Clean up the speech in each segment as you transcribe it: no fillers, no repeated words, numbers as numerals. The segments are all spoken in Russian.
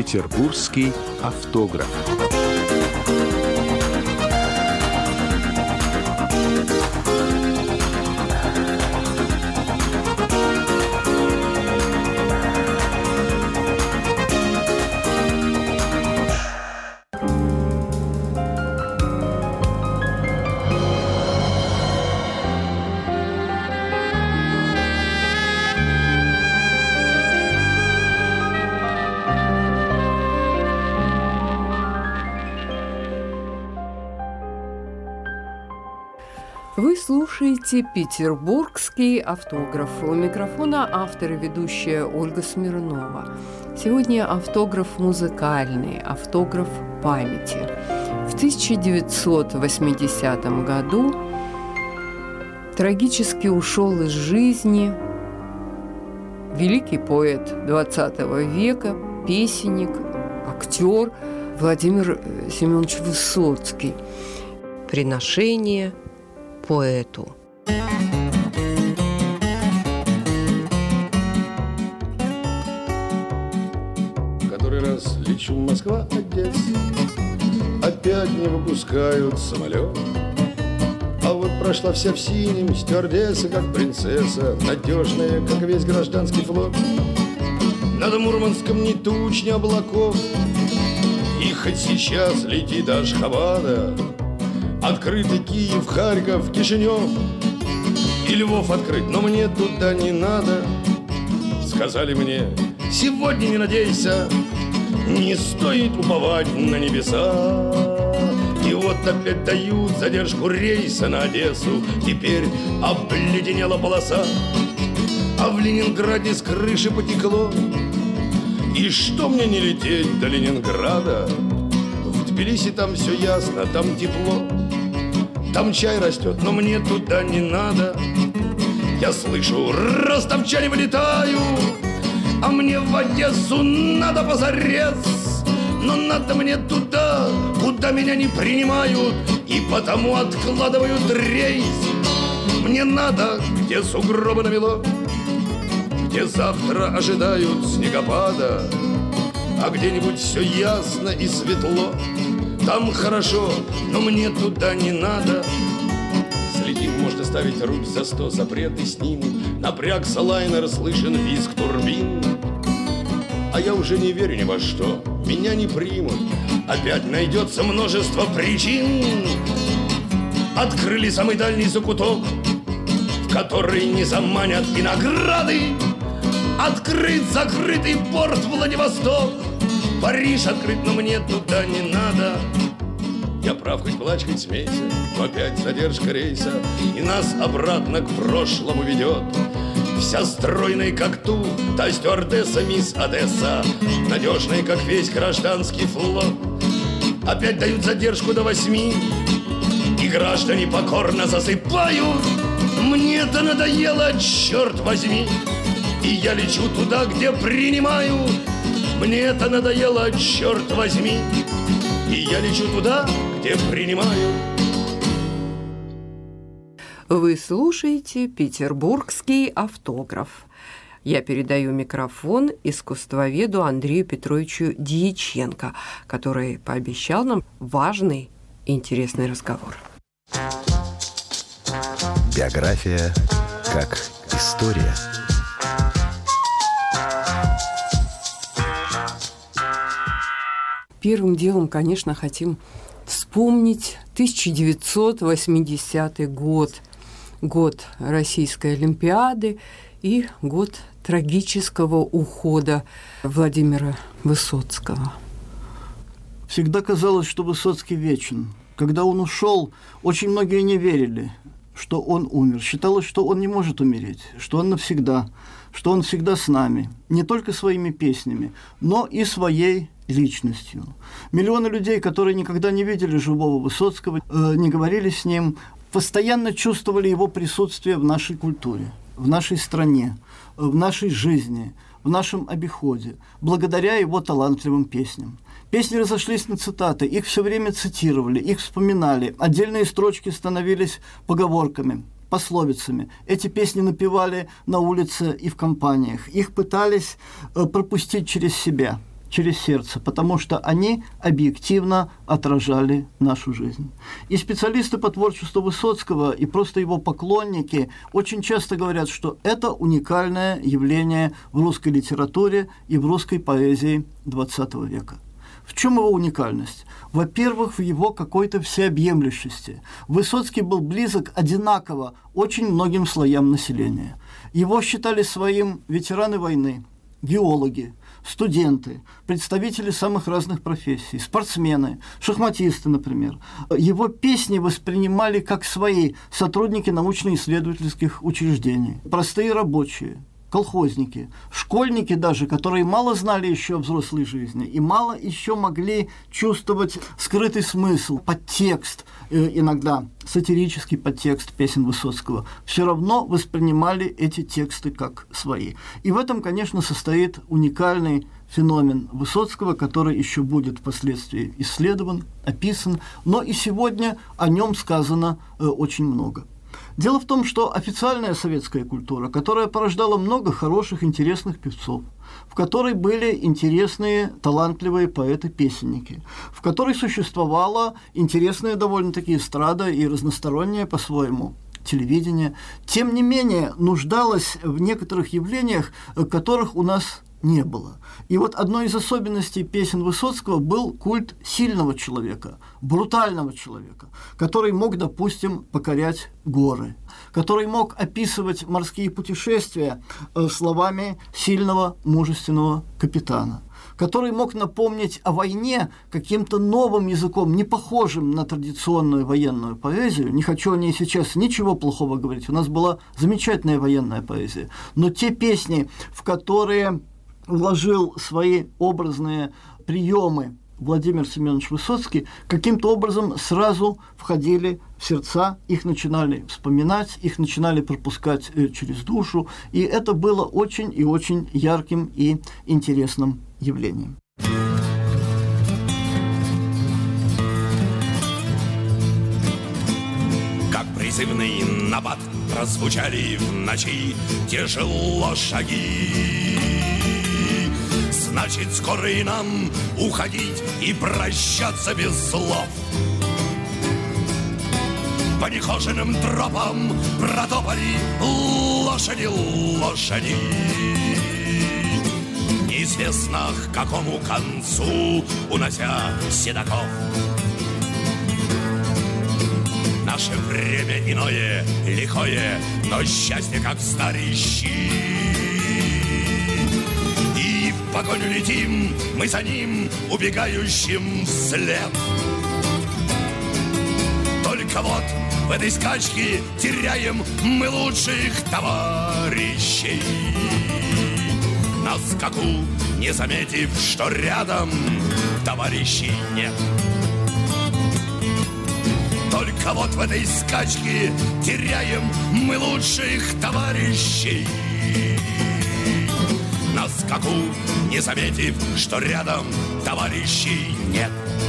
Петербургский автограф. Вы слушаете «Петербургский автограф». У микрофона автор и ведущая Ольга Смирнова. Сегодня автограф музыкальный, автограф памяти. В 1980 году трагически ушел из жизни великий поэт XX века, песенник, актер Владимир Семенович Высоцкий. Приношение поэту. Который раз лечу Москва-Одесса, опять не выпускают самолет. А вот прошла вся в синем, стюардесса, как принцесса, надежная, как весь гражданский флот. Над Мурманском ни туч, ни облаков, и хоть сейчас лети до Ашхабада, открытый Киев, Харьков, Кишинев и Львов открыт, но мне туда не надо. Сказали мне: сегодня не надейся, не стоит уповать на небеса. И вот опять дают задержку рейса на Одессу, теперь обледенела полоса, а в Ленинграде с крыши потекло. И что мне не лететь до Ленинграда? В Тбилиси там все ясно, там тепло, там чай растет, но мне туда не надо. Я слышу, ростовчане вылетают, а мне в Одессу надо позарез. Но надо мне туда, куда меня не принимают, и потому откладывают рейс. Мне надо, где сугробы намело, где завтра ожидают снегопада, а где-нибудь все ясно и светло. Там хорошо, но мне туда не надо. Следим, можно ставить руль за 100, запреты снимут. Напрягся лайнер, слышен визг турбин. А я уже не верю ни во что, меня не примут. Опять найдется множество причин. Открыли самый дальний закуток, в который не заманят и награды. Открыт закрытый порт Владивосток, Париж открыт, но мне туда не надо. Я прав, хоть плачь, хоть смейся, но опять задержка рейса, и нас обратно к прошлому ведет. Вся стройная, как ту, та стюардесса мисс Одесса, надежная, как весь гражданский флот. Опять дают задержку до 8, и граждане покорно засыпают. Мне-то надоело, черт возьми, и я лечу туда, где принимают. Мне это надоело, черт возьми, и я лечу туда, где принимают. Вы слушаете «Петербургский автограф». Я передаю микрофон искусствоведу Андрею Петровичу Дьяченко, который пообещал нам важный и интересный разговор. Биография как история. Первым делом, конечно, хотим вспомнить 1980 год, год Российской Олимпиады и год трагического ухода Владимира Высоцкого. Всегда казалось, что Высоцкий вечен. Когда он ушел, очень многие не верили, что он умер. Считалось, что он не может умереть, что он навсегда, что он всегда с нами, не только своими песнями, но и своей личностью. Миллионы людей, которые никогда не видели живого Высоцкого, не говорили с ним, постоянно чувствовали его присутствие в нашей культуре, в нашей стране, в нашей жизни, в нашем обиходе, благодаря его талантливым песням. Песни разошлись на цитаты, их все время цитировали, их вспоминали. Отдельные строчки становились поговорками, пословицами. Эти песни напевали на улице и в компаниях. Их пытались пропустить через себя, через сердце, потому что они объективно отражали нашу жизнь. И специалисты по творчеству Высоцкого и просто его поклонники очень часто говорят, что это уникальное явление в русской литературе и в русской поэзии XX века. В чем его уникальность? Во-первых, в его какой-то всеобъемлющести. Высоцкий был близок одинаково очень многим слоям населения. Его считали своим ветераны войны, геологи, студенты, представители самых разных профессий, спортсмены, шахматисты, например. Его песни воспринимали как свои сотрудники научно-исследовательских учреждений, простые рабочие, колхозники, школьники даже, которые мало знали еще о взрослой жизни и мало еще могли чувствовать скрытый смысл, подтекст, иногда сатирический подтекст песен Высоцкого, все равно воспринимали эти тексты как свои. И в этом, конечно, состоит уникальный феномен Высоцкого, который еще будет впоследствии исследован, описан, но и сегодня о нем сказано очень много. Дело в том, что официальная советская культура, которая порождала много хороших, интересных певцов, в которой были интересные, талантливые поэты-песенники, в которой существовала интересная довольно-таки эстрада и разносторонняя по-своему телевидение, тем не менее нуждалась в некоторых явлениях, которых у нас не было. И вот одной из особенностей песен Высоцкого был культ сильного человека, брутального человека, который мог, допустим, покорять горы, который мог описывать морские путешествия словами сильного, мужественного капитана, который мог напомнить о войне каким-то новым языком, не похожим на традиционную военную поэзию. Не хочу о ней сейчас ничего плохого говорить. У нас была замечательная военная поэзия. Но те песни, в которые вложил свои образные приемы Владимир Семенович Высоцкий, каким-то образом сразу входили в сердца, их начинали вспоминать, их начинали пропускать через душу, и это было очень и очень ярким и интересным явлением. Как призывный набат прозвучали в ночи тяжело шаги. Значит, скоро и нам уходить и прощаться без слов. По нехоженным тропам протопали лошади. Неизвестно к какому концу, унося седаков. Наше время иное, лихое, но счастье, как старые щи. В погоню летим, мы за ним, убегающим вслед. Только вот в этой скачке теряем мы лучших товарищей. На скаку, не заметив, что рядом товарищей нет. Только вот в этой скачке теряем мы лучших товарищей. На скаку, не заметив, что рядом товарищей нет.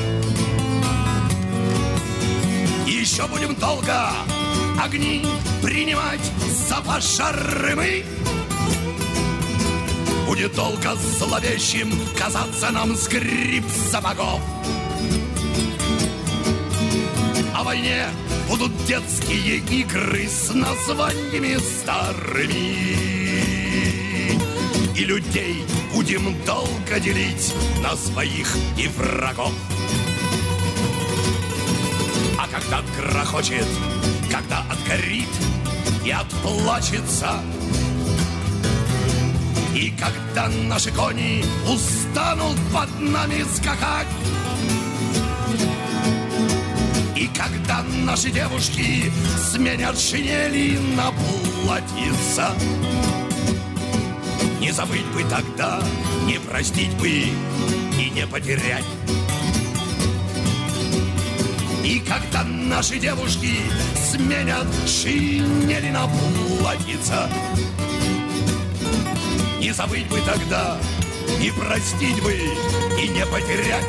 Еще будем долго огни принимать за пожары мы. Будет долго зловещим казаться нам скрип сапогов. О войне будут детские игры с названиями старыми. И людей будем долго делить на своих и врагов. А когда грохочет, когда отгорит и отплачется, и когда наши кони устанут под нами скакать, и когда наши девушки сменят шинели на платьица, не забыть бы тогда, не простить бы и не потерять. И когда наши девушки сменят шинели на платьица, не забыть бы тогда, не простить бы и не потерять.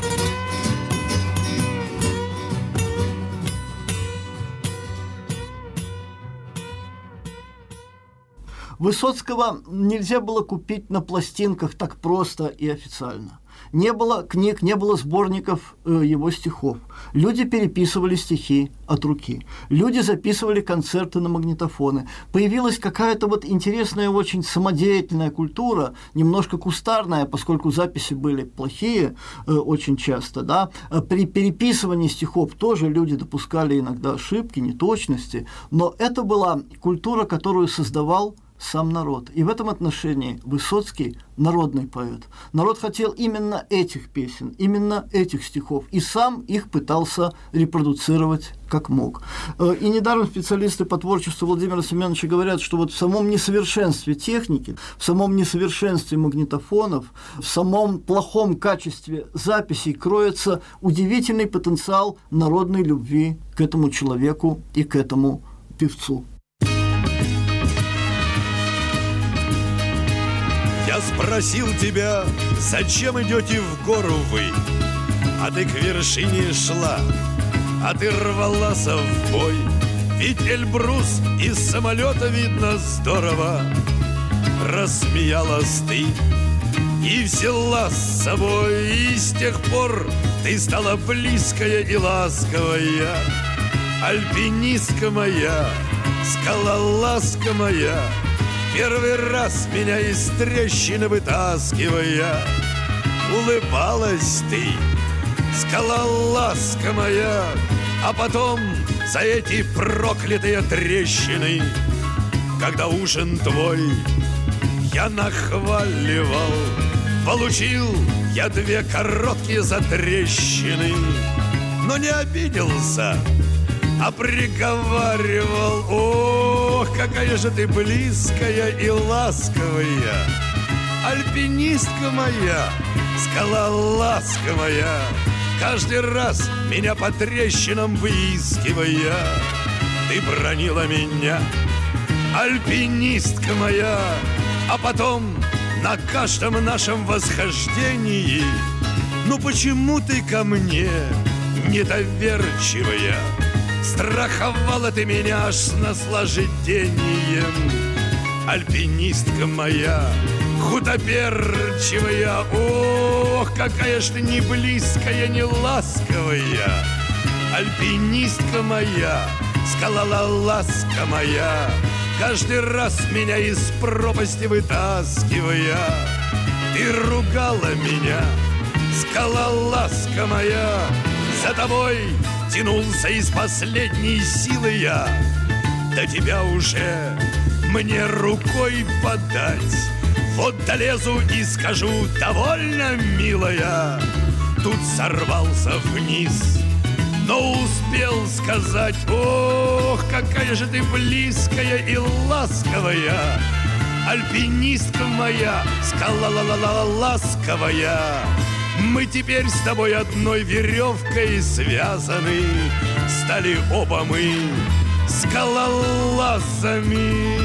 Высоцкого нельзя было купить на пластинках так просто и официально. Не было книг, не было сборников его стихов. Люди переписывали стихи от руки. Люди записывали концерты на магнитофоны. Появилась какая-то вот интересная, очень самодеятельная культура, немножко кустарная, поскольку записи были плохие очень часто. Да? При переписывании стихов тоже люди допускали иногда ошибки, неточности, но это была культура, которую создавал сам народ. И в этом отношении Высоцкий – народный поэт. Народ хотел именно этих песен, именно этих стихов, и сам их пытался репродуцировать как мог. И недаром специалисты по творчеству Владимира Семеновича говорят, что вот в самом несовершенстве техники, в самом несовершенстве магнитофонов, в самом плохом качестве записей кроется удивительный потенциал народной любви к этому человеку и к этому певцу. Я спросил тебя, зачем идете в гору вы? А ты к вершине шла, а ты рвалась в бой. Ведь Эльбрус из самолета видно здорово. Рассмеялась ты и взяла с собой. И с тех пор ты стала близкая и ласковая. Альпинистка моя, скалолазка моя, первый раз меня из трещины вытаскивая. Улыбалась ты, скалолазка моя, а потом за эти проклятые трещины, когда ужин твой я нахваливал, получил я 2 короткие затрещины, но не обиделся, а приговаривал: ох, какая же ты близкая и ласковая, альпинистка моя, скалолазка моя, каждый раз меня по трещинам выискивая. Ты бронила меня, альпинистка моя, а потом на каждом нашем восхождении: ну почему ты ко мне недоверчивая? Страховала ты меня аж с наслаждением. Альпинистка моя, худоперчивая, ох, какая ж ты не близкая, не ласковая. Альпинистка моя, скалолазка моя, каждый раз меня из пропасти вытаскивая. Ты ругала меня, скалолазка моя, за тобой тянулся из последней силы я. До тебя уже мне рукой подать. Вот долезу и скажу: довольно, милая. Тут сорвался вниз, но успел сказать: ох, какая же ты близкая и ласковая, альпинистка моя, скалолазковая. Мы теперь с тобой одной веревкой связаны, стали оба мы скалолазами.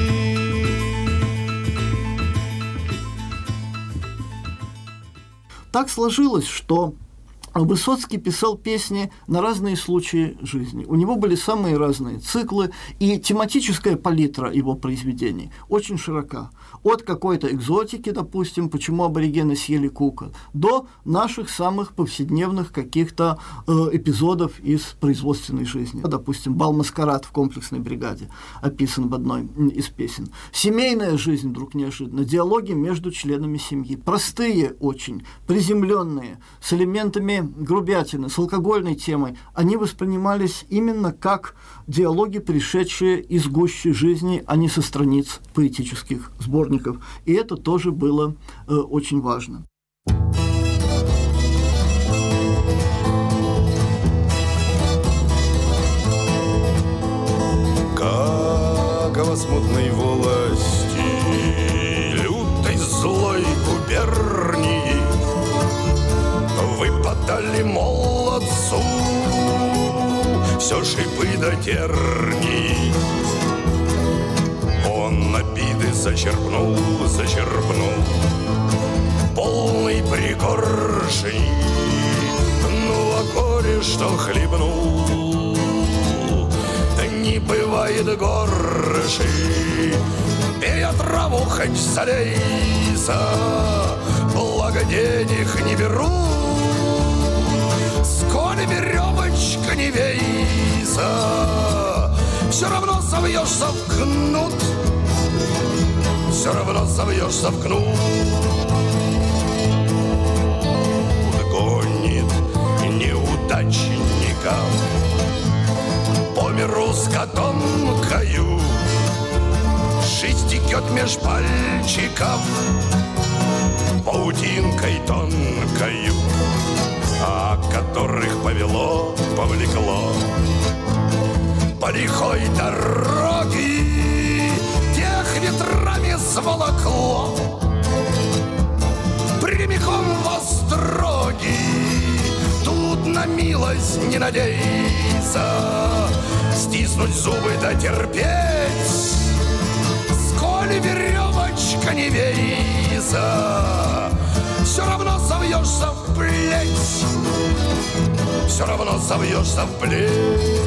Так сложилось, что Высоцкий писал песни на разные случаи жизни. У него были самые разные циклы, и тематическая палитра его произведений очень широка. От какой-то экзотики, допустим, почему аборигены съели кука, до наших самых повседневных каких-то эпизодов из производственной жизни. Допустим, бал-маскарад в комплексной бригаде описан в одной из песен. Семейная жизнь вдруг неожиданно, диалоги между членами семьи. Простые очень, приземленные, с элементами грубятины, с алкогольной темой. Они воспринимались именно как диалоги, пришедшие из гущи жизни, а не со страниц поэтических сборников. И это тоже было очень важно. Как во смутной волости лютой злой губернии выпадали молодцу все шипы до терний. Он обиды зачерпнул полный пригоршни, ну а горе, что хлебнул, не бывает горше. Пей траву, хоть залейся, благо денег не беру. Сколь веревочка не вейся, все равно совьешься в кнут, все равно совьешься в кнут. Гонит неудачника по миру с котомкою, жизнь текет меж пальчиков паутинкой тонкою, а которых повело, повлекло по лихой дороге, тех ветрами сволокло прямиком в остроги. Тут на милость не надейся, стиснуть зубы да терпеть, сколь веревочка не вейся, все равно совьешься в плеть, все равно совьешься в плеть.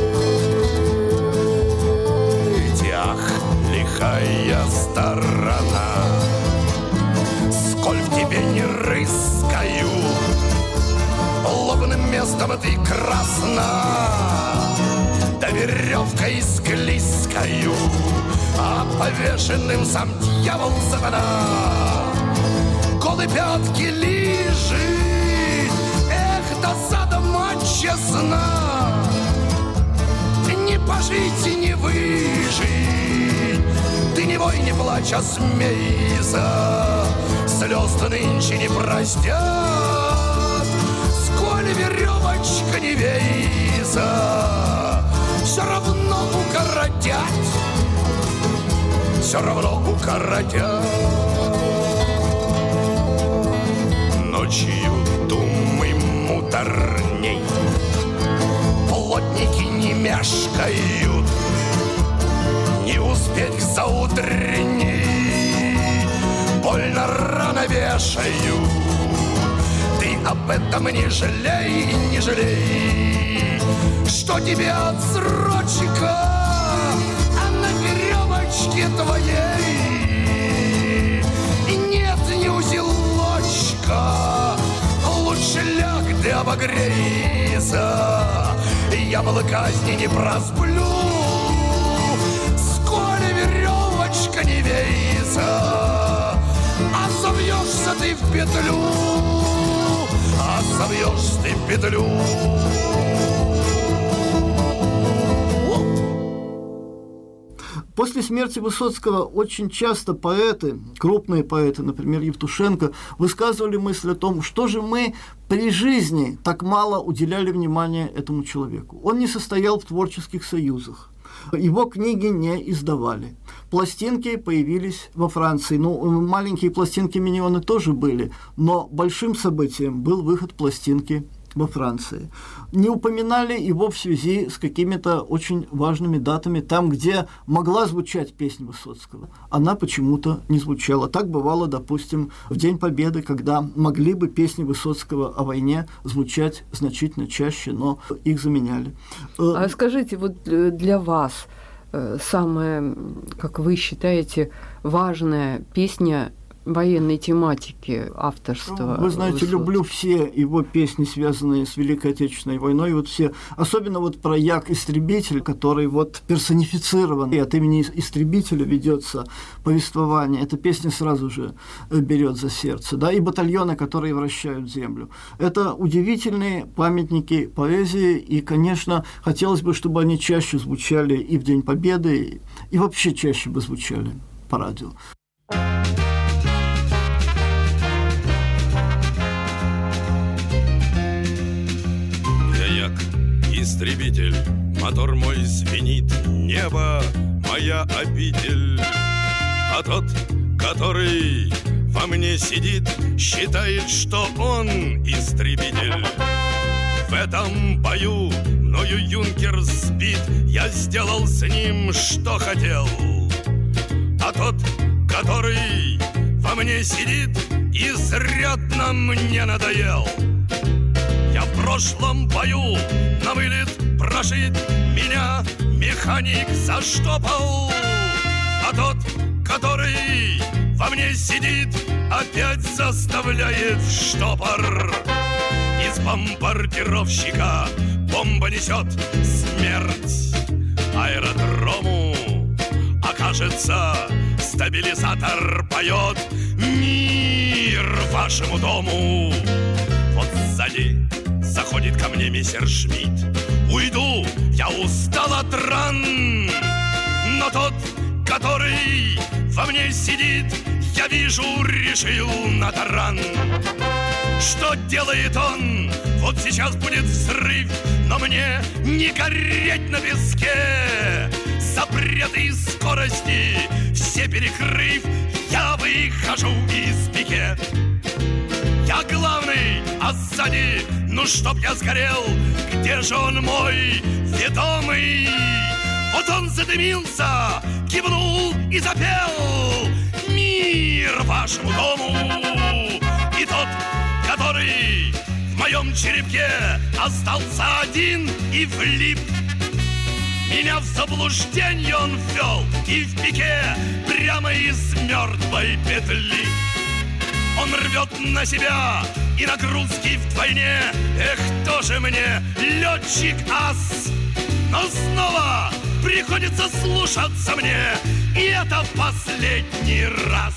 Ах, лихая сторона, сколь в тебе не рыскаю, лобным местом ты красна, да веревкой склизкою, а повешенным сам дьявол сатана. Голы пятки лежит, эх, досада мать честна, не пожить и не выжить, ты не вой, не плачь, а смейся, слез-то нынче не простят, сколь веревочка не вейся, все равно укоротят, все равно укоротят. Ночью думай муторней, плотники не мешкают, не успеть к заутренней, больно рано вешают. Ты об этом не жалей, не жалей, что тебе отсрочка, а на веревочке твоей нет ни узелочка. Лучше ляг да обогрейся, я казни не просплю, сколь веревочка не вейся, а совьешься ты в петлю, а совьешься ты в петлю. После смерти Высоцкого очень часто поэты, крупные поэты, например, Евтушенко, высказывали мысль о том, что же мы при жизни так мало уделяли внимания этому человеку. Он не состоял в творческих союзах. Его книги не издавали. Пластинки появились во Франции. Ну, маленькие пластинки «Миньоны» тоже были, но большим событием был выход пластинки во Франции. Не упоминали его в связи с какими-то очень важными датами. Там, где могла звучать песня Высоцкого, она почему-то не звучала. Так бывало, допустим, в День Победы, когда могли бы песни Высоцкого о войне звучать значительно чаще, но их заменяли. А скажите, вот для вас самая, как вы считаете, важная песня военной тематики авторства? Вы знаете, Высоцкого. Люблю все его песни, связанные с Великой Отечественной войной. Вот все, особенно вот про Як-истребитель, который вот персонифицирован, и от имени истребителя ведется повествование. Эта песня сразу же берет за сердце. Да? И батальоны, которые вращают землю. Это удивительные памятники поэзии, и, конечно, хотелось бы, чтобы они чаще звучали и в День Победы, и вообще чаще бы звучали по радио. Истребитель, мотор мой звенит, небо моя обитель. А тот, который во мне сидит, считает, что он истребитель. В этом бою мною юнкер сбит, я сделал с ним, что хотел. А тот, который во мне сидит, изрядно мне надоел. Я в прошлом бою на вылет прошит, меня механик заштопал. А тот, который во мне сидит, опять заставляет в штопор. Из бомбардировщика бомба несет смерть аэродрому. Окажется, стабилизатор поет мир вашему дому. Вот сзади заходит ко мне мистер Шмидт. Уйду, я устал от ран, но тот, который во мне сидит, я вижу, решил на таран. Что делает он? Вот сейчас будет взрыв, но мне не гореть на песке. Запреты скорости все перекрыв, я выхожу из пике. Я главный, а сзади, ну чтоб я сгорел, где же он мой ведомый? Вот он задымился, кивнул и запел мир вашему дому. И тот, который в моем черепке остался один и влип, меня в заблуждение он ввел и в пике прямо из мертвой петли. Он рвет на себя и нагрузки вдвойне. Эх, тоже мне летчик-ас. Но снова приходится слушаться мне, и это в последний раз.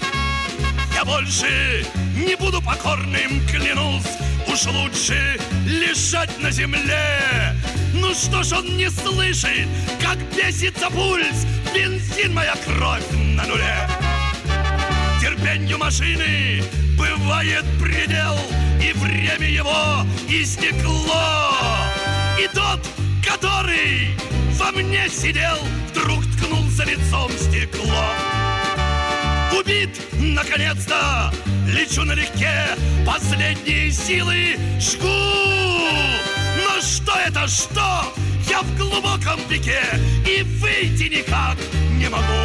Я больше не буду покорным, клянусь. Уж лучше лежать на земле. Ну что ж он не слышит, как бесится пульс, бензин, моя кровь на нуле. Терпенью машины бывает предел, и время его истекло. И тот, который во мне сидел, вдруг ткнулся лицом в стекло. Убит, наконец-то, лечу налегке, последние силы жгу. Но что это, что? Я в глубоком пике и выйти никак не могу.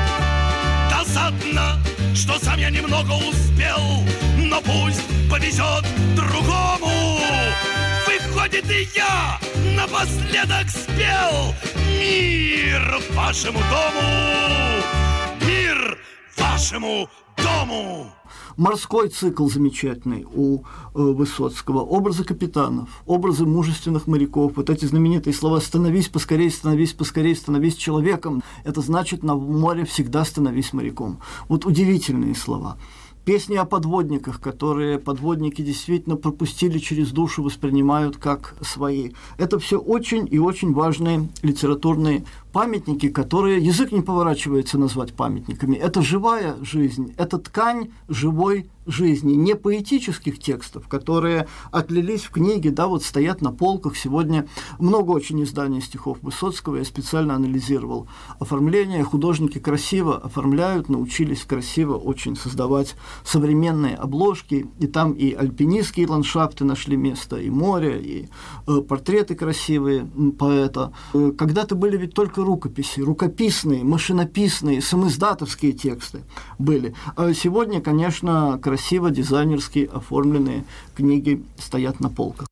Досадно, что сам я немного успел, но пусть повезет другому. Выходит, и я напоследок спел мир вашему дому. Мир вашему дому. Морской цикл замечательный у Высоцкого, образы капитанов, образы мужественных моряков, вот эти знаменитые слова «становись поскорей, становись поскорей, становись человеком», это значит на море всегда становись моряком. Вот удивительные слова. Песни о подводниках, которые подводники действительно пропустили через душу, воспринимают как свои. Это все очень и очень важные литературные памятники, которые язык не поворачивается назвать памятниками. Это живая жизнь, это ткань живой жизни, не поэтических текстов, которые отлились в книги, да, вот стоят на полках. Сегодня много очень изданий стихов Высоцкого, я специально анализировал оформление. Художники красиво оформляют, научились красиво очень создавать современные обложки, и там и альпинистские ландшафты нашли место, и море, и портреты красивые поэта. Когда-то были ведь только рукописи, рукописные, машинописные, самиздатовские тексты были. А сегодня, конечно, красиво дизайнерски оформленные книги стоят на полках.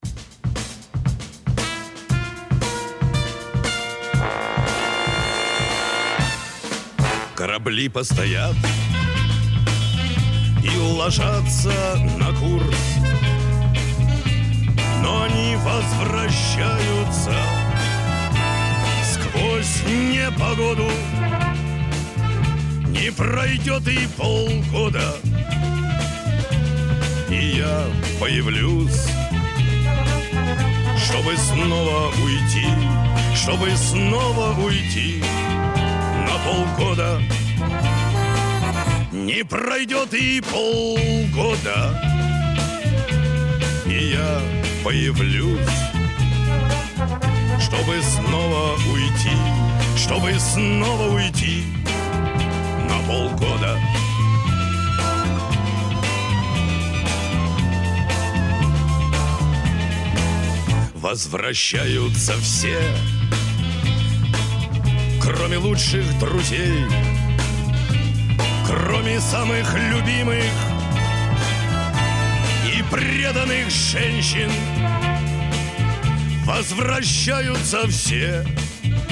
Корабли постоят и ложатся на курс, но они возвращаются сквозь непогоду. Не пройдет и полгода, и я появлюсь, чтобы снова уйти, чтобы снова уйти на полгода. Не пройдет и полгода, и я появлюсь, чтобы снова уйти, чтобы снова уйти на полгода. Возвращаются все, кроме лучших друзей, кроме самых любимых и преданных женщин. Возвращаются все,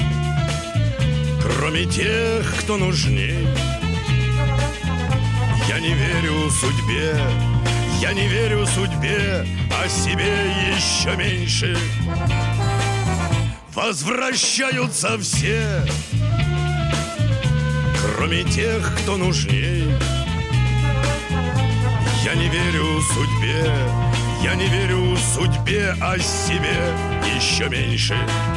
кроме тех, кто нужней. Я не верю судьбе, я не верю судьбе, а себе еще меньше. Возвращаются все, кроме тех, кто нужней. Я не верю судьбе, я не верю судьбе, а себе еще меньше.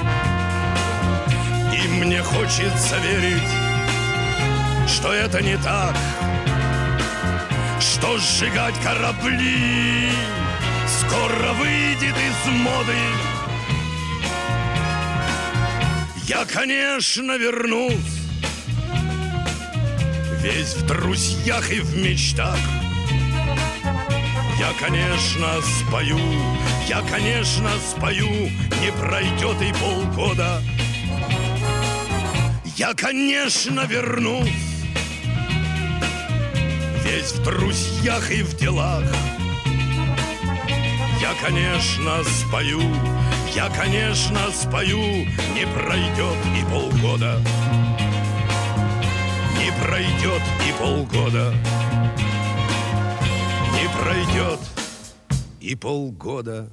И мне хочется верить, что это не так, что сжигать корабли скоро выйдет из моды. Я, конечно, вернусь, весь в друзьях и в мечтах. Я, конечно, спою, я, конечно, спою, не пройдет и полгода. Я, конечно, вернусь, весь в друзьях и в делах. Я, конечно, спою, я, конечно, спою, не пройдет и полгода. Не пройдет и полгода. Не пройдет и полгода.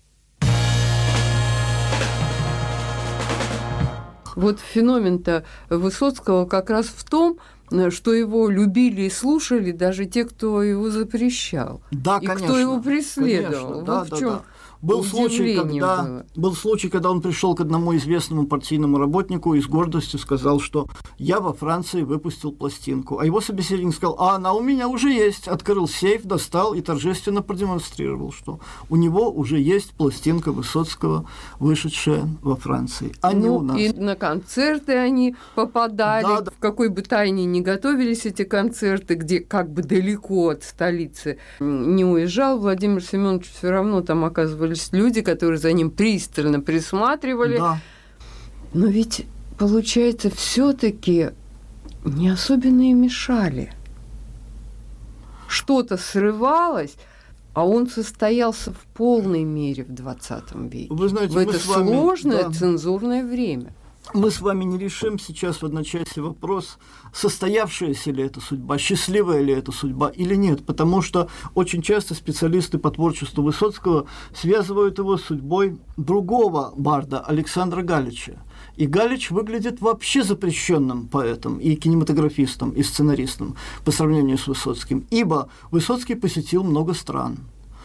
Вот феномен-то Высоцкого как раз в том, что его любили и слушали даже те, кто его запрещал. Да, и конечно, кто его преследовал. Конечно, да, вот в чем Был случай, когда он пришел к одному известному партийному работнику и с гордостью сказал, что я во Франции выпустил пластинку. А его собеседник сказал, а она у меня уже есть. Открыл сейф, достал и торжественно продемонстрировал, что у него уже есть пластинка Высоцкого, вышедшая во Франции, а не у нас. И на концерты они попадали, в какой бы тайне ни готовились эти концерты, где как бы далеко от столицы не уезжал Владимир Семенович, все равно там оказывались люди, которые за ним пристально присматривали. Да. Но ведь, получается, все-таки не особенно и мешали. Что-то срывалось, а он состоялся в полной мере в 20 веке. Вы знаете, в это сложное цензурное время. Мы с вами не решим сейчас в одночасье вопрос, состоявшаяся ли эта судьба, счастливая ли эта судьба или нет, потому что очень часто специалисты по творчеству Высоцкого связывают его с судьбой другого барда, Александра Галича. И Галич выглядит вообще запрещенным поэтом и кинематографистом, и сценаристом по сравнению с Высоцким, ибо Высоцкий посетил много стран.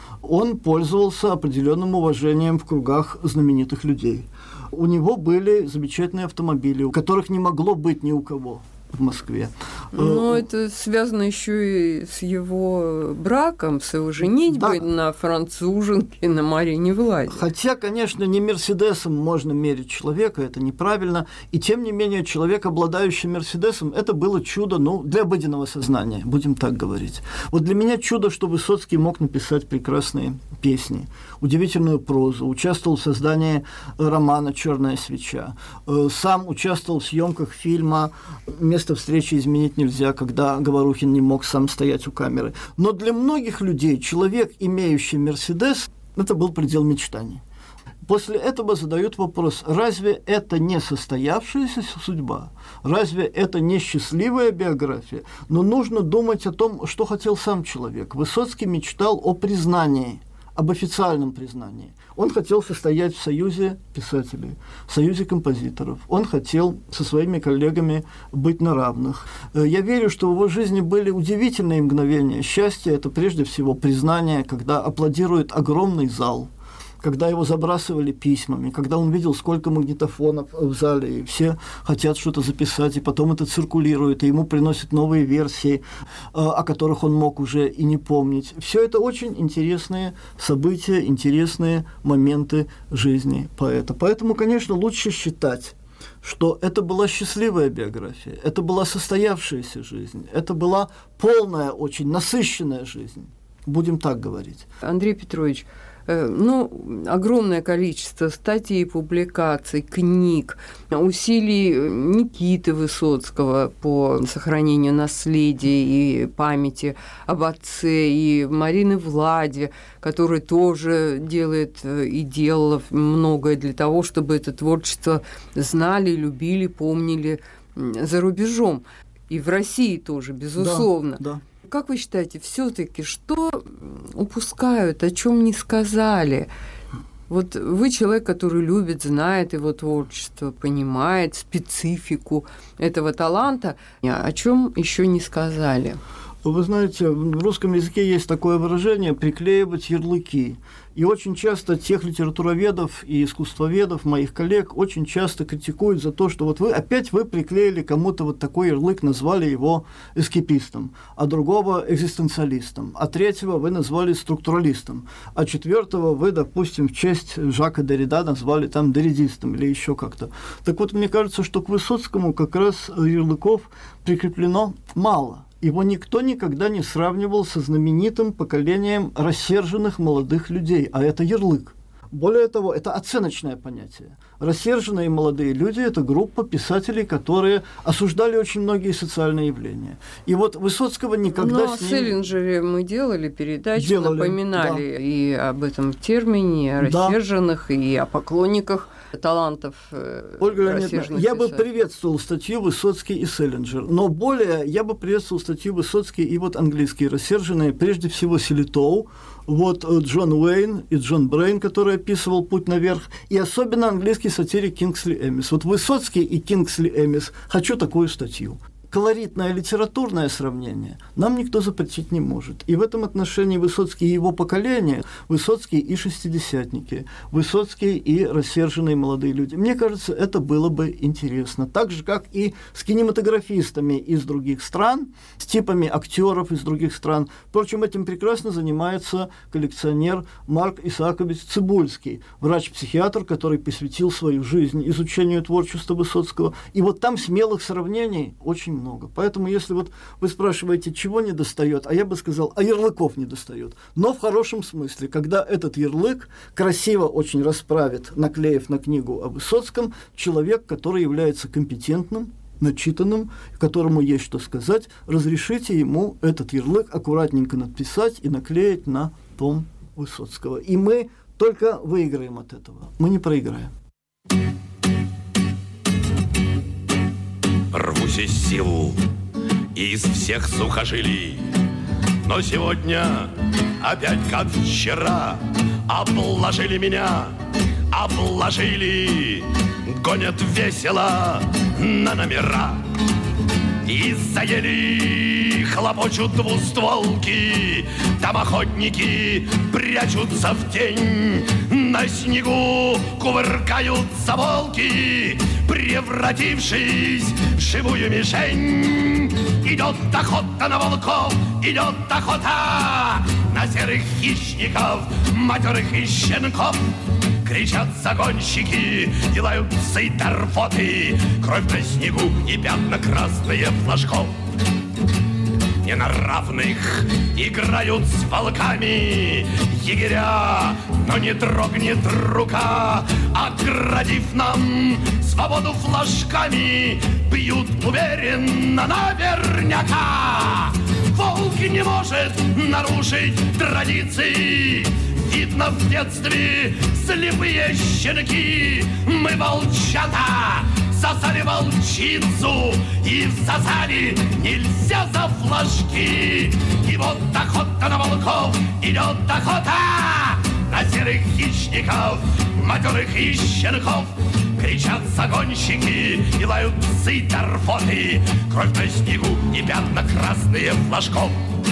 Он пользовался определенным уважением в кругах знаменитых людей. У него были замечательные автомобили, у которых не могло быть ни у кого в Москве. Но это связано еще и с его браком, с его женитьбой на француженке, на Марине Владе. Хотя, конечно, не Мерседесом можно мерить человека, это неправильно. И тем не менее, человек, обладающий Мерседесом, это было чудо, для обыденного сознания, будем так говорить. Вот для меня чудо, что Высоцкий мог написать прекрасные песни, удивительную прозу, участвовал в создании романа «Черная свеча», сам участвовал в съемках фильма «Место встречи изменить нельзя», когда Говорухин не мог сам стоять у камеры. Но для многих людей человек, имеющий Мерседес, это был предел мечтаний. После этого задают вопрос, разве это не состоявшаяся судьба? Разве это не счастливая биография? Но нужно думать о том, что хотел сам человек. Высоцкий мечтал о признании, об официальном признании. Он хотел состоять в союзе писателей, в союзе композиторов. Он хотел со своими коллегами быть на равных. Я верю, что в его жизни были удивительные мгновения счастья. Это прежде всего признание, когда аплодирует огромный зал, когда его забрасывали письмами, когда он видел, сколько магнитофонов в зале, и все хотят что-то записать, и потом это циркулирует, и ему приносят новые версии, о которых он мог уже и не помнить. Все это очень интересные события, интересные моменты жизни поэта. Поэтому, конечно, лучше считать, что это была счастливая биография, это была состоявшаяся жизнь, это была полная, очень насыщенная жизнь. Будем так говорить. Андрей Петрович, огромное количество статей, публикаций, книг, усилий Никиты Высоцкого по сохранению наследия и памяти об отце, и Марины Владе, которая тоже делает и делала многое для того, чтобы это творчество знали, любили, помнили за рубежом. И в России тоже, безусловно. Да. Как вы считаете, все-таки что упускают, о чем не сказали? Вот вы человек, который любит, знает его творчество, понимает специфику этого таланта, о чем еще не сказали? Вы знаете, в русском языке есть такое выражение «приклеивать ярлыки». И очень часто тех литературоведов и искусствоведов, моих коллег, очень часто критикуют за то, что вот вы приклеили кому-то вот такой ярлык, назвали его эскапистом, а другого экзистенциалистом, а третьего вы назвали структуралистом, а четвертого вы, допустим, в честь Жака Деррида назвали там дерридистом или еще как-то. Так вот, мне кажется, что к Высоцкому как раз ярлыков прикреплено мало. Его никто никогда не сравнивал со знаменитым поколением рассерженных молодых людей, а это ярлык. Более того, это оценочное понятие. Рассерженные молодые люди – это группа писателей, которые осуждали очень многие социальные явления. И вот Высоцкого никогда с ним... о Селлинджере мы делали передачу, напоминали да. И об этом термине, и о рассерженных, и о поклонниках талантов Ольга Леонидовна, я бы приветствовал статью «Высоцкий и Селлинджер», но более я бы приветствовал статью «Высоцкий» и вот английские рассерженные, прежде всего Селитоу, вот Джон Уэйн и Джон Брейн, который описывал «Путь наверх», и особенно английский сатирик Кингсли Эмис. Вот Высоцкий и Кингсли Эмис. Хочу такую статью. Колоритное литературное сравнение нам никто запретить не может. И в этом отношении Высоцкий и его поколение, Высоцкий и шестидесятники, Высоцкий и рассерженные молодые люди. Мне кажется, это было бы интересно. Так же, как и с кинематографистами из других стран, с типами актеров из других стран. Впрочем, этим прекрасно занимается коллекционер Марк Исаакович Цибульский, врач-психиатр, который посвятил свою жизнь изучению творчества Высоцкого. И вот там смелых сравнений очень много. Поэтому, если вот вы спрашиваете, чего не достает, а я бы сказал, а ярлыков не достает. Но в хорошем смысле, когда этот ярлык красиво очень расправит, наклеив на книгу о Высоцком, человек, который является компетентным, начитанным, которому есть что сказать, разрешите ему этот ярлык аккуратненько написать и наклеить на том Высоцкого. И мы только выиграем от этого. Мы не проиграем. Рвусь из сил, из всех сухожилий, но сегодня опять как вчера обложили меня, обложили, гонят весело на номера. И заели хлопочут двустволки, там охотники прячутся в тень, на снегу кувыркаются волки, превратившись в живую мишень. Идет охота на волков, идет охота на серых хищников, матерых и щенков. Кричат загонщики, делают псы до рвоты, кровь на снегу и пятна красные флажков. Не на равных играют с волками егеря, но не дрогнет рука, оградив нам свободу флажками, бьют уверенно наверняка. Волк не может нарушить традиции, видно в детстве слепые щенки. Мы волчата сосали волчицу и всосали нельзя за флажки. И вот охота на волков, идет охота на серых хищников, матерых и щенков. Кричат загонщики и лают псы до рвоты, кровь на снегу и пятна красные флажков.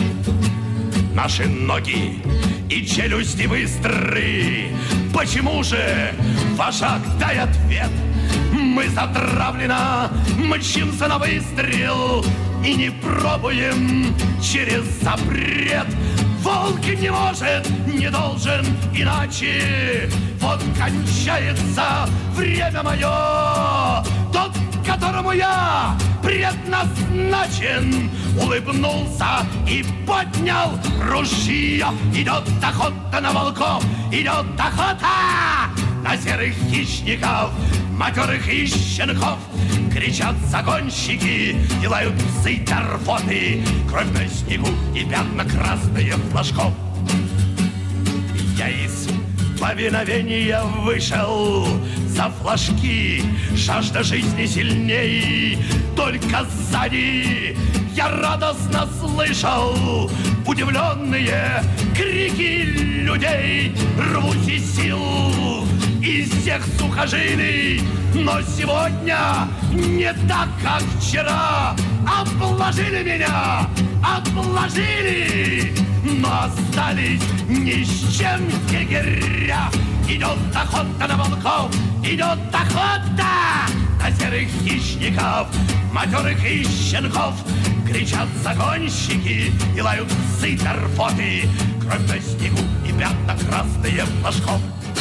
Наши ноги и челюсти быстры. Почему же, вожак, дай ответ? Мы затравленно мчимся на выстрел и не пробуем через запрет. Волк не может, не должен иначе. Вот кончается время мое. Тот, которому я предназначен, улыбнулся и поднял ружье. Идет охота на волков, идет охота на серых хищников, матерых и щенков. Кричат загонщики, делают псы до рвоты, кровь на снегу и пятна красные флажков. Я из повиновения вышел, за флажки. Жажда жизни сильней, только сзади я радостно слышал удивленные крики людей. Рвусь из сил, из всех сухожилий, но сегодня не так, как вчера. Обложили меня, обложили, но остались ни с чем егеря. Идет охота на волков, идет охота на серых хищников, матерых и щенков. Кричат загонщики и лают псы торфоты. Кровь на снегу и пятна красные флажков.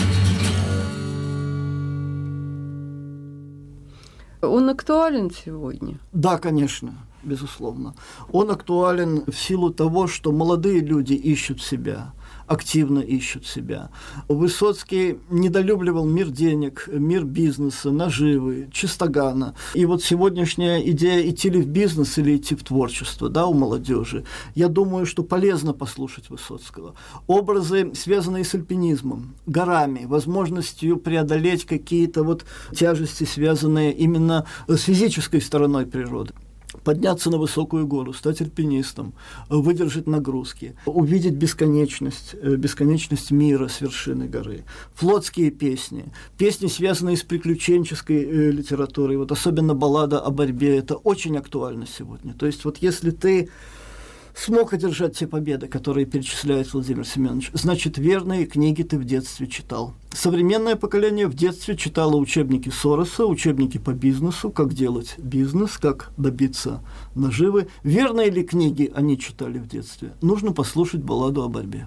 Он актуален сегодня? Да, конечно, безусловно. Он актуален в силу того, что молодые люди ищут себя, активно ищут себя. Высоцкий недолюбливал мир денег, мир бизнеса, наживы, чистогана. И вот сегодняшняя идея идти ли в бизнес или идти в творчество, да, у молодежи, я думаю, что полезно послушать Высоцкого. Образы, связанные с альпинизмом, горами, возможностью преодолеть какие-то вот тяжести, связанные именно с физической стороной природы. Подняться на высокую гору, стать альпинистом, выдержать нагрузки, увидеть бесконечность мира с вершины горы. Флотские песни, связанные с приключенческой литературой, вот особенно баллада о борьбе, это очень актуально сегодня. То есть вот если ты смог одержать те победы, которые перечисляет Владимир Семенович, значит, верные книги ты в детстве читал. Современное поколение в детстве читало учебники Сороса, учебники по бизнесу, как делать бизнес, как добиться наживы. Верные ли книги они читали в детстве? Нужно послушать балладу о борьбе.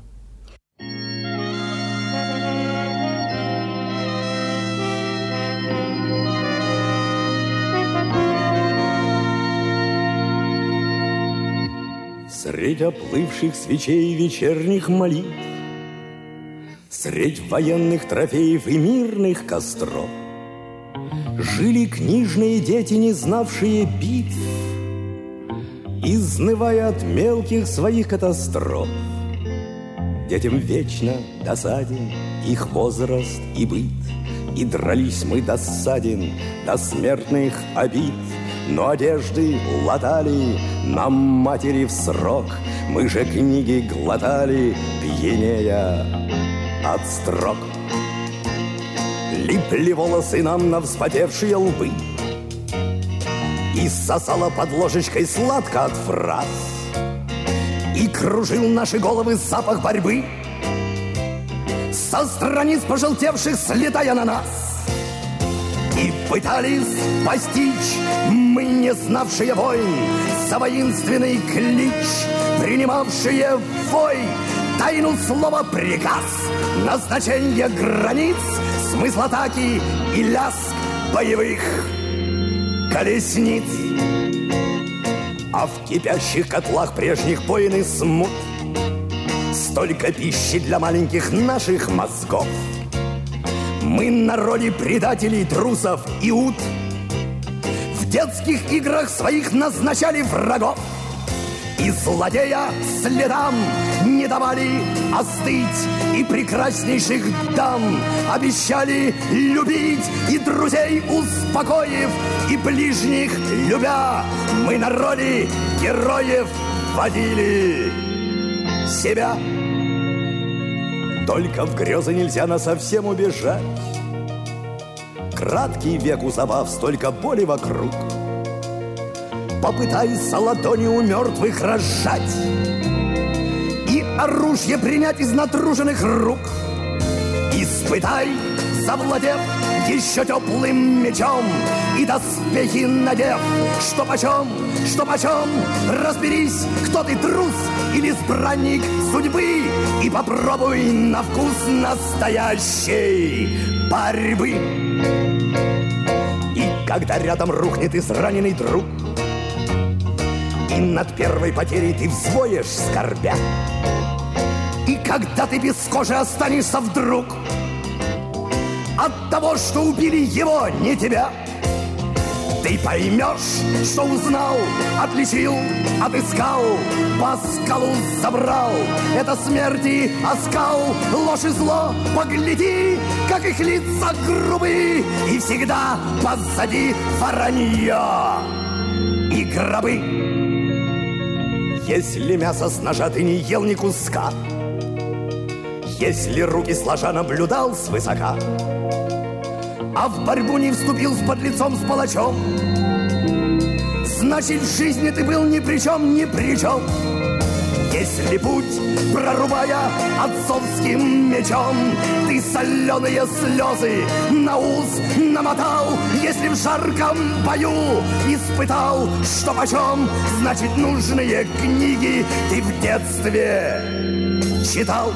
Средь оплывших свечей вечерних молитв, средь военных трофеев и мирных костров жили книжные дети, не знавшие битв, изнывая от мелких своих катастроф. Детям вечно досаден их возраст и быт, и дрались мы досаден до смертных обид. Но одежды латали нам матери в срок, мы же книги глотали, пьянея от строк. Липли волосы нам на вспотевшие лбы, и сосала под ложечкой сладко от фраз, и кружил наши головы запах борьбы, со страниц пожелтевших слетая на нас. И пытались постичь мы, не знавшие войн, за воинственный клич, принимавшие вой, тайну слова приказ, назначение границ, смысл атаки и лязг боевых колесниц. А в кипящих котлах прежних войн и смут столько пищи для маленьких наших мозгов. Мы на роли предателей, трусов и ут в детских играх своих назначали врагов, и злодея следам не давали остыть, и прекраснейших дам обещали любить, и друзей успокоив, и ближних любя, мы на роли героев водили себя. Только в грезы нельзя насовсем убежать. Краткий век у забав, столько боли вокруг. Попытайся ладони у мертвых разжать и оружие принять из натруженных рук. Испытай, завладев еще теплым мечом, и доспехи надев, что почем, разберись, кто ты, трус или избранник судьбы, и попробуй на вкус настоящей борьбы. И когда рядом рухнет израненный друг, и над первой потерей ты взвоешь скорбя, и когда ты без кожи останешься вдруг от того, что убили его, не тебя, Ты поймешь, что узнал, отличил, отыскал, по скалу забрал. Это смерти оскал, ложь и зло. Погляди, как их лица грубы, и всегда позади воронье и гробы. Если мясо с ножа ты не ел ни куска, если руки сложа наблюдал свысока, а в борьбу не вступил с подлецом, с палачом, значит, в жизни ты был ни при чем, ни при чем. Если путь, прорубая отцовским мечом, ты соленые слезы на ус намотал, если в жарком бою испытал, что почем, значит, нужные книги ты в детстве читал.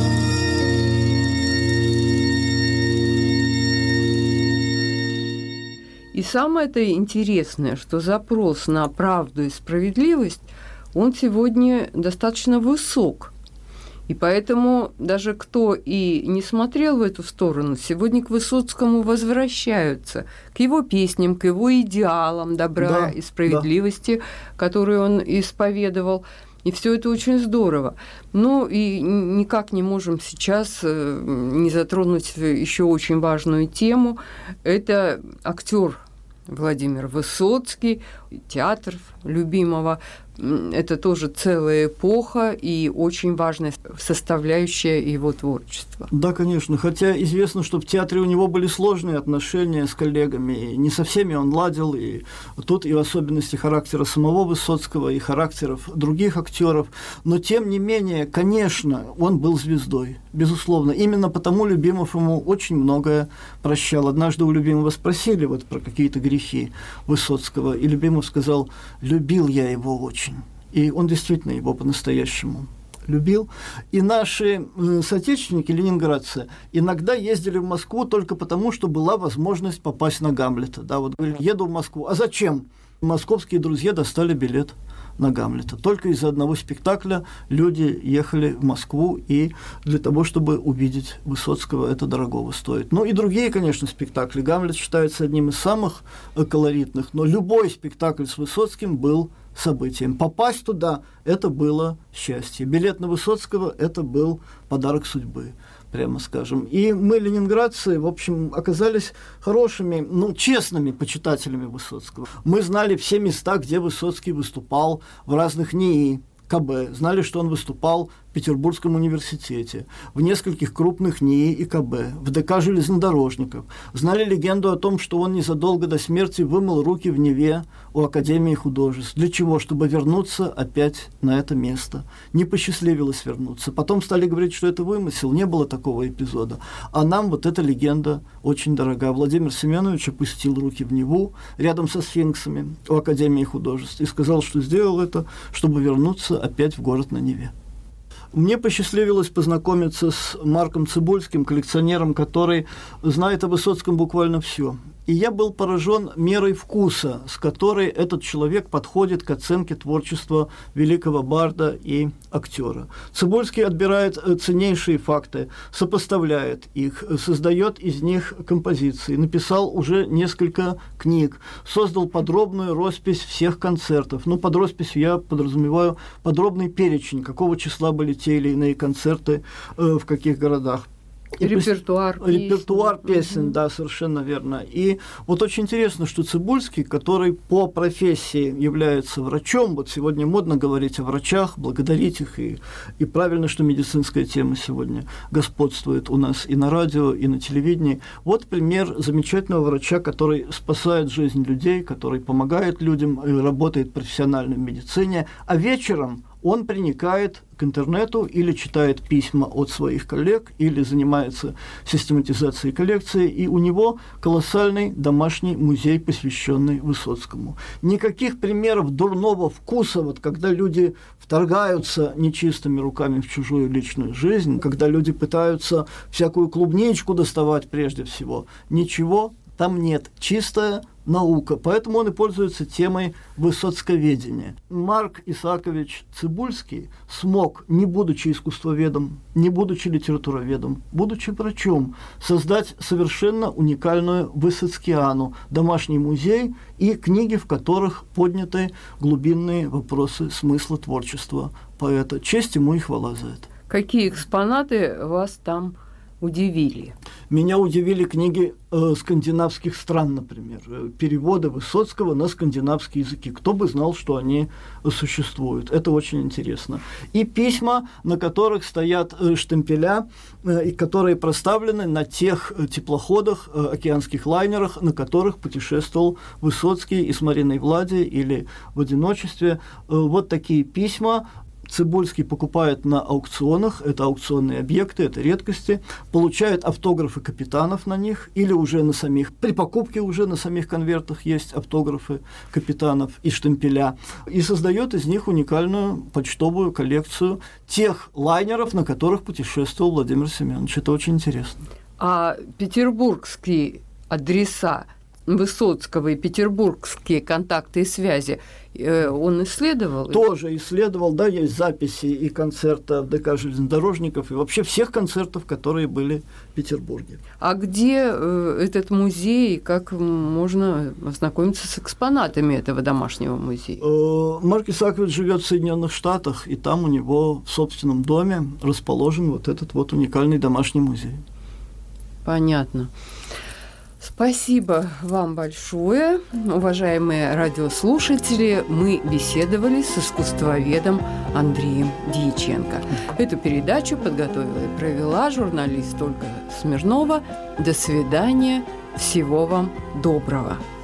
И самое-то интересное, что запрос на правду и справедливость, он сегодня достаточно высок. И поэтому даже кто и не смотрел в эту сторону, сегодня к Высоцкому возвращаются, к его песням, к его идеалам добра и справедливости, которые он исповедовал. И все это очень здорово. Ну и никак не можем сейчас не затронуть еще очень важную тему. Это актер Владимир Высоцкий, театр любимого. Это тоже целая эпоха и очень важная составляющая его творчества. Да, конечно. Хотя известно, что в театре у него были сложные отношения с коллегами. И не со всеми он ладил. И тут и в особенности характера самого Высоцкого, и характеров других актеров. Но, тем не менее, конечно, он был звездой. Безусловно. Именно потому Любимов ему очень многое прощал. Однажды у Любимова спросили вот про какие-то грехи Высоцкого. И Любимов сказал: «Любил я его очень». И он действительно его по-настоящему любил. И наши соотечественники, ленинградцы, иногда ездили в Москву только потому, что была возможность попасть на Гамлета. Да, вот говорили: еду в Москву. А зачем? Московские друзья достали билет на Гамлета. Только из-за одного спектакля люди ехали в Москву, и для того, чтобы увидеть Высоцкого, это дорогого стоит. Ну и другие, конечно, спектакли. Гамлет считается одним из самых колоритных, но любой спектакль с Высоцким был событием. Попасть туда – это было счастье. Билет на Высоцкого – это был подарок судьбы, прямо скажем. И мы, ленинградцы, в общем, оказались хорошими, честными почитателями Высоцкого. Мы знали все места, где Высоцкий выступал в разных НИИ, КБ. Знали, что он выступал в Петербургском университете, в нескольких крупных НИИ и КБ, в ДК железнодорожников. Знали легенду о том, что он незадолго до смерти вымыл руки в Неве у Академии художеств. Для чего? Чтобы вернуться опять на это место. Не посчастливилось вернуться. Потом стали говорить, что это вымысел. Не было такого эпизода. А нам вот эта легенда очень дорога. Владимир Семенович опустил руки в Неву рядом со сфинксами у Академии художеств и сказал, что сделал это, чтобы вернуться опять в город на Неве. Мне посчастливилось познакомиться с Марком Цибульским, коллекционером, который знает о Высоцком буквально все. И я был поражен мерой вкуса, с которой этот человек подходит к оценке творчества великого барда и актера. Цибульский отбирает ценнейшие факты, сопоставляет их, создает из них композиции, написал уже несколько книг, создал подробную роспись всех концертов. Под росписью я подразумеваю подробный перечень, какого числа были те или иные концерты, в каких городах. Репертуар песен, да, совершенно верно. И вот очень интересно, что Цибульский, который по профессии является врачом, вот сегодня модно говорить о врачах, благодарить их, и правильно, что медицинская тема сегодня господствует у нас и на радио, и на телевидении. Вот пример замечательного врача, который спасает жизнь людей, который помогает людям, работает профессионально в медицине, а вечером он приникает к интернету или читает письма от своих коллег, или занимается систематизацией коллекции, и у него колоссальный домашний музей, посвященный Высоцкому. Никаких примеров дурного вкуса, вот когда люди вторгаются нечистыми руками в чужую личную жизнь, когда люди пытаются всякую клубничку доставать прежде всего, ничего там нет. Чистая наука. Поэтому он и пользуется темой высоцковедения. Марк Исаакович Цыбульский смог, не будучи искусствоведом, не будучи литературоведом, будучи врачом, создать совершенно уникальную Высоцкиану, домашний музей и книги, в которых подняты глубинные вопросы смысла творчества поэта. Честь ему и хвала за это. Какие экспонаты вас там удивили? Меня удивили книги скандинавских стран, например, переводы Высоцкого на скандинавские языки. Кто бы знал, что они существуют. Это очень интересно. И письма, на которых стоят штемпеля, и которые проставлены на тех теплоходах, океанских лайнерах, на которых путешествовал Высоцкий и с Мариной Влади или в одиночестве. Вот такие письма Цыбульский покупает на аукционах, это аукционные объекты, это редкости, получает автографы капитанов на них или уже на самих, при покупке уже на самих конвертах есть автографы капитанов и штемпеля, и создает из них уникальную почтовую коллекцию тех лайнеров, на которых путешествовал Владимир Семенович. Это очень интересно. А петербургские адреса Высоцкого и петербургские контакты и связи он исследовал? Тоже исследовал, да, есть записи и концерта ДК железнодорожников, и вообще всех концертов, которые были в Петербурге. А где этот музей, как можно ознакомиться с экспонатами этого домашнего музея? Марк Исаакович живет в Соединенных Штатах, и там у него в собственном доме расположен вот этот вот уникальный домашний музей. Понятно. Спасибо вам большое, уважаемые радиослушатели. Мы беседовали с искусствоведом Андреем Дьяченко. Эту передачу подготовила и провела журналист Ольга Смирнова. До свидания. Всего вам доброго.